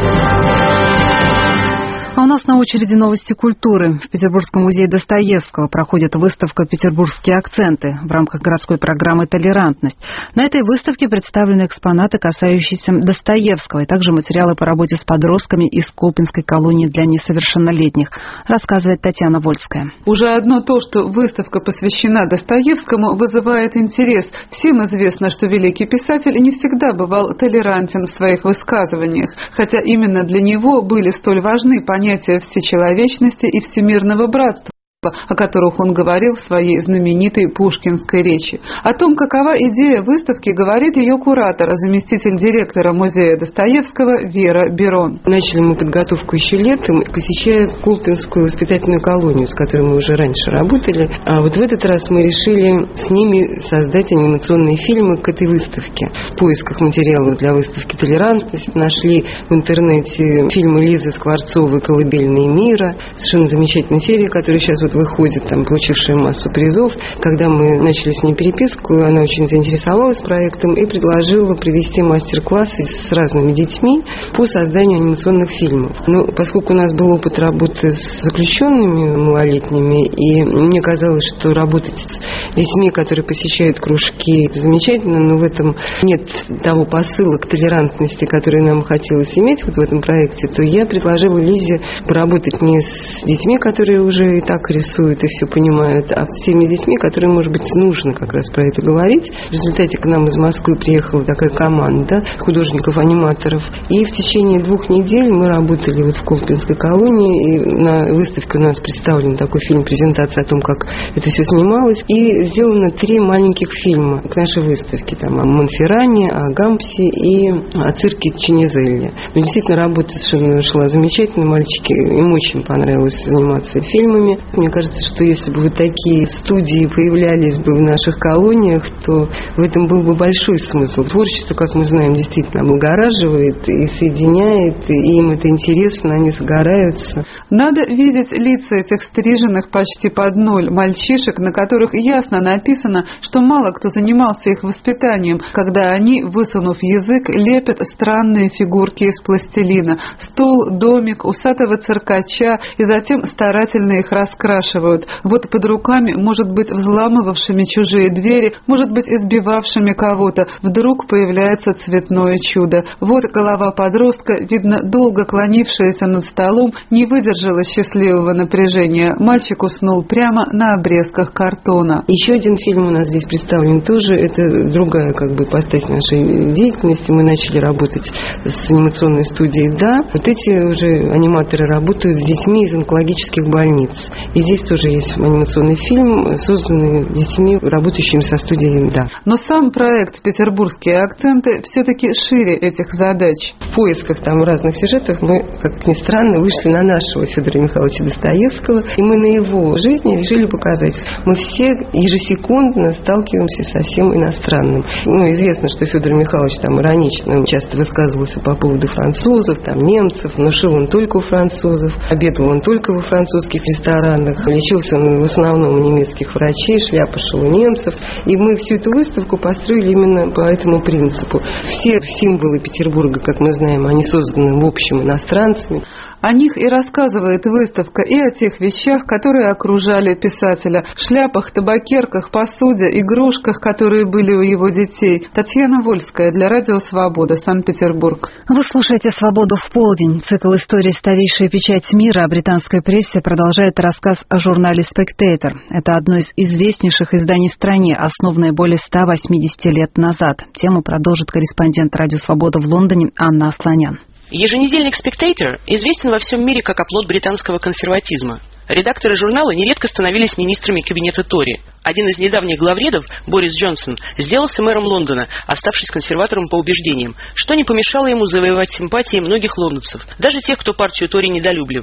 А у нас на очереди новости культуры. В Петербургском музее Достоевского проходит выставка «Петербургские акценты» в рамках городской программы «Толерантность». На этой выставке представлены экспонаты, касающиеся Достоевского, и также материалы по работе с подростками из Колпинской колонии для несовершеннолетних, рассказывает Татьяна Вольская. Уже одно то, что выставка посвящена Достоевскому, вызывает интерес. Всем известно, что великий писатель не всегда бывал толерантен в своих высказываниях, хотя именно для него были столь важны понятия понятия всечеловечности и всемирного братства, о которых он говорил в своей знаменитой пушкинской речи. О том, какова идея выставки, говорит ее куратор, заместитель директора музея Достоевского Вера Берон. Начали мы подготовку еще летом, посещая Колпинскую воспитательную колонию, с которой мы уже раньше работали. А вот в этот раз мы решили с ними создать анимационные фильмы к этой выставке. В поисках материалов для выставки «Толерантность» нашли в интернете фильмы Лизы Скворцовой «Колыбельные мира». Совершенно замечательная серия, которая сейчас вот выходит, там, получившая массу призов. Когда мы начали с ней переписку, она очень заинтересовалась проектом и предложила провести мастер-классы с разными детьми по созданию анимационных фильмов. Но поскольку у нас был опыт работы с заключенными малолетними, и мне казалось, что работать с детьми, которые посещают кружки, это замечательно, но в этом нет того посыла к толерантности, который нам хотелось иметь вот в этом проекте, то я предложила Лизе поработать не с детьми, которые уже и так рисуют, и все понимают, а с теми детьми, которым, может быть, нужно как раз про это говорить. В результате к нам из Москвы приехала такая команда художников-аниматоров, и в течение двух недель мы работали вот в Колпинской колонии, и на выставке у нас представлен такой фильм-презентация о том, как это все снималось, и сделано три маленьких фильма к нашей выставке, там о Монферране, о Гампсе и о цирке Чинизелли. Но действительно, работа совершенно шла замечательно, мальчики, им очень понравилось заниматься фильмами. Мне кажется, что если бы вот такие студии появлялись бы в наших колониях, то в этом был бы большой смысл. Творчество, как мы знаем, действительно облагораживает и соединяет, и им это интересно, они загораются. Надо видеть лица этих стриженных почти под ноль мальчишек, на которых ясно написано, что мало кто занимался их воспитанием, когда они, высунув язык, лепят странные фигурки из пластилина, стол, домик, усатого циркача, и затем старательно их раскрашивают. Вот под руками, может быть, взламывавшими чужие двери, может быть, избивавшими кого-то, вдруг появляется цветное чудо. Вот голова подростка, видно, долго клонившаяся над столом, не выдержала счастливого напряжения. Мальчик уснул прямо на обрезках картона. Еще один фильм у нас здесь представлен тоже. Это другая, как бы, ипостась нашей деятельности. Мы начали работать с анимационной студией «Да». Вот эти уже аниматоры работают с детьми из онкологических больниц. И здесь тоже есть анимационный фильм, созданный детьми, работающими со студией «Да». Но сам проект «Петербургские акценты» все-таки шире этих задач. В поисках там разных сюжетов мы, как ни странно, вышли на нашего Федора Михайловича Достоевского, и мы на его жизни решили показать. Мы все ежесекундно сталкиваемся со всем иностранным. Ну, известно, что Федор Михайлович там иронично часто высказывался по поводу французов, там немцев, но жил он только у французов, обедал он только во французских ресторанах, лечился он в основном у немецких врачей, шляпа шел у немцев. И мы всю эту выставку построили именно по этому принципу. Все символы Петербурга, как мы знаем, они созданы в общем иностранцами. О них и рассказывает выставка, и о тех вещах, которые окружали писателя. Шляпах, табакерках, посуде, игрушках, которые были у его детей. Татьяна Вольская для Радио Свобода, Санкт-Петербург. Вы слушаете «Свободу в полдень». Цикл истории «Старейшая печать мира» о британской прессе продолжает рассказ о журнале «Spectator». Это одно из известнейших изданий в стране, основанное более ста восьмидесяти лет назад. Тему продолжит корреспондент Радио Свобода в Лондоне Анна Асланян. Еженедельник «Spectator» известен во всем мире как оплот британского консерватизма. Редакторы журнала нередко становились министрами кабинета Тори. Один из недавних главредов, Борис Джонсон, сделался мэром Лондона, оставшись консерватором по убеждениям, что не помешало ему завоевать симпатии многих лондонцев, даже тех, кто партию Тори недолюбливает.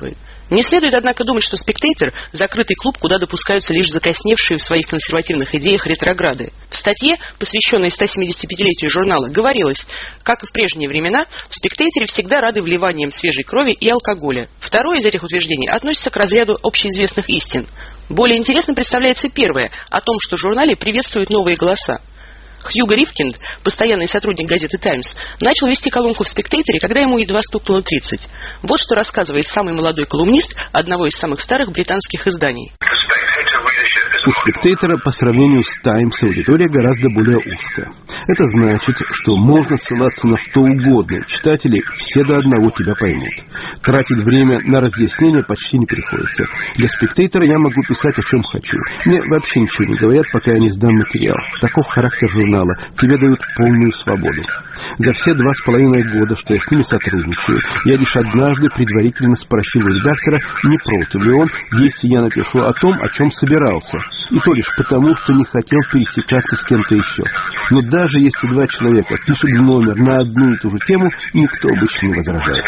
Не следует, однако, думать, что «Спектейтор» — закрытый клуб, куда допускаются лишь закосневшие в своих консервативных идеях ретрограды. В статье, посвященной стосемидесятипятилетию журнала, говорилось, как и в прежние времена, в «Спектейторе» всегда рады вливанием свежей крови и алкоголя. Второе из этих утверждений относится к разряду общеизвестных истин. Более интересно представляется первое, о том, что в журнале приветствуют новые голоса. Хьюго Рифкинд, постоянный сотрудник газеты «Таймс», начал вести колонку в «Спектейторе», когда ему едва стукнуло тридцать. Вот что рассказывает самый молодой колумнист одного из самых старых британских изданий. У «Спектейтора» по сравнению с «Таймс» аудитория гораздо более узкая. Это значит, что можно ссылаться на что угодно. Читатели все до одного тебя поймут. Тратить время на разъяснение почти не приходится. Для «Спектейтора» я могу писать о чем хочу. Мне вообще ничего не говорят, пока я не сдам материал. Таков характер журнала. Тебе дают полную свободу. За все два с половиной года, что я с ними сотрудничаю, я лишь однажды предварительно спросил у редактора, не против ли он, если я напишу о том, о чем собирался. И то лишь потому, что не хотел пересекаться с кем-то еще. Но даже если два человека пишут в номер на одну и ту же тему, никто обычно не возражает.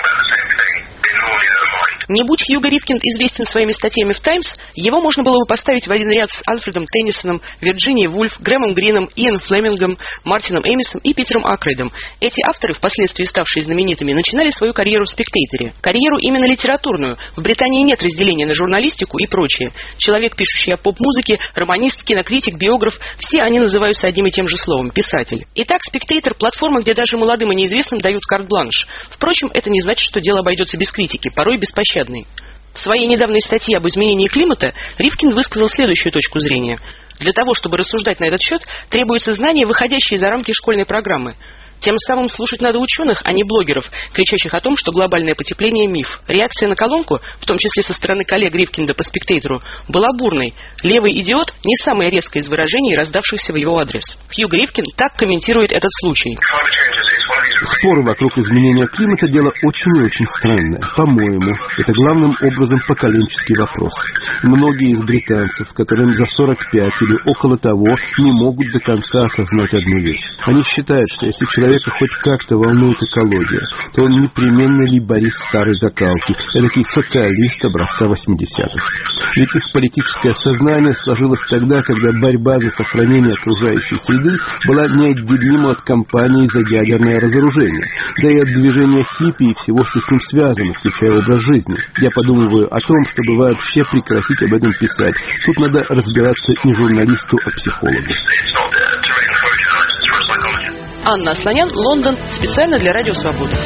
Не будь Хьюго Рифкинд известен своими статьями в «Таймс», его можно было бы поставить в один ряд с Альфредом Теннисоном, Вирджинией Вульф, Грэмом Грином, Иэн Флемингом, Мартином Эмисом и Питером Акрейдом. Эти авторы, впоследствии ставшие знаменитыми, начинали свою карьеру в «Спектейторе». Карьеру именно литературную. В Британии нет разделения на журналистику и прочее. Человек, пишущий о поп-музыке, романист, кинокритик, биограф – все они называются одним и тем же словом – писатель. Итак, «Спектейтор» – платформа, где даже молодым и неизвестным дают карт-бланш. Впрочем, это не значит, что дело обойдется без критики, порой беспощадной. В своей недавней статье об изменении климата Рифкинд высказал следующую точку зрения. Для того, чтобы рассуждать на этот счет, требуется знания, выходящие за рамки школьной программы. Тем самым слушать надо ученых, а не блогеров, кричащих о том, что глобальное потепление – миф. Реакция на колонку, в том числе со стороны коллег Рифкинда по «Спектейтору», была бурной. «Левый идиот» – не самое резкое из выражений, раздавшихся в его адрес. Хьюго Рифкинд так комментирует этот случай. Споры вокруг изменения климата – дело очень и очень странное. По-моему, это главным образом поколенческий вопрос. Многие из британцев, которым за сорок пять или около того, не могут до конца осознать одну вещь. Они считают, что если человека хоть как-то волнует экология, то он непременно лейборист старой закалки, эдакий социалист образца восьмидесятых. Ведь их политическое сознание сложилось тогда, когда борьба за сохранение окружающей среды была неотделима от кампании за ядерное разоружение, да и от движения хиппи и всего, что с ним связано, включая образ жизни. Я подумываю о том, чтобы вообще прекратить об этом писать. Тут надо разбираться не журналисту, а психологу. Анна Асланян, Лондон, специально для Радио Свобода.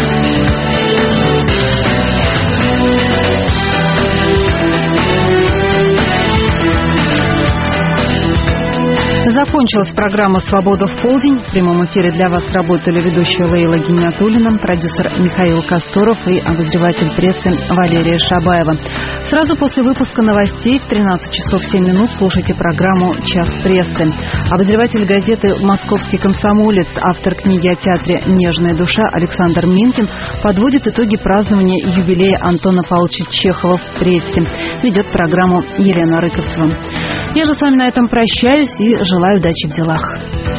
Закончилась программа «Свобода в полдень». В прямом эфире для вас работали ведущая Лейла Гинятуллина, продюсер Михаил Косторов и обозреватель прессы Валерия Шабаева. Сразу после выпуска новостей в тринадцать часов семь минут слушайте программу «Час прессы». Обозреватель газеты «Московский комсомолец», автор книги о театре «Нежная душа» Александр Минкин подводит итоги празднования юбилея Антона Павловича Чехова в прессе. Ведет программу Елена Рыковцева. Я же с вами на этом прощаюсь и желаю удачи в делах.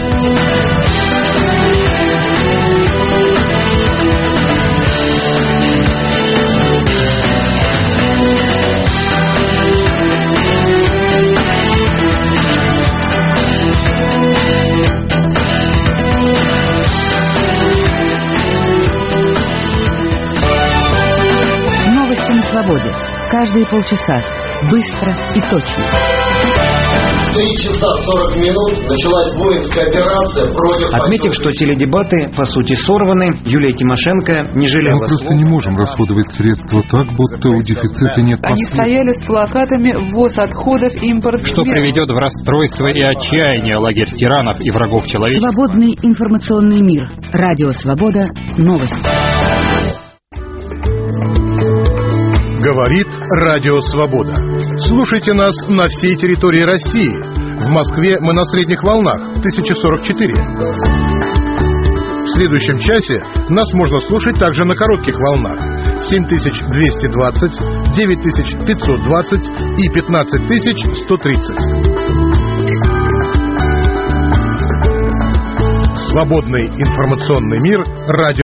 Новости на свободе. Каждые полчаса. Быстро и точно. В три часа сорок минут началась воинская операция против... Отметив, что теледебаты, по сути, сорваны, Юлия Тимошенко не жалела Мы просто слов. не можем расходовать средства так, будто у дефицита нет Они стояли с плакатами «Ввоз отходов, импорт...» Что приведет в расстройство и отчаяние лагерь тиранов и врагов человечества. Свободный информационный мир. Радио Свобода. Новости. Говорит Радио Свобода. Слушайте нас на всей территории России. В Москве мы на средних волнах тысяча сорок четыре. В следующем часе нас можно слушать также на коротких волнах семь тысяч двести двадцать, девять тысяч пятьсот двадцать и пятнадцать тысяч сто тридцать. Свободный информационный мир. Радио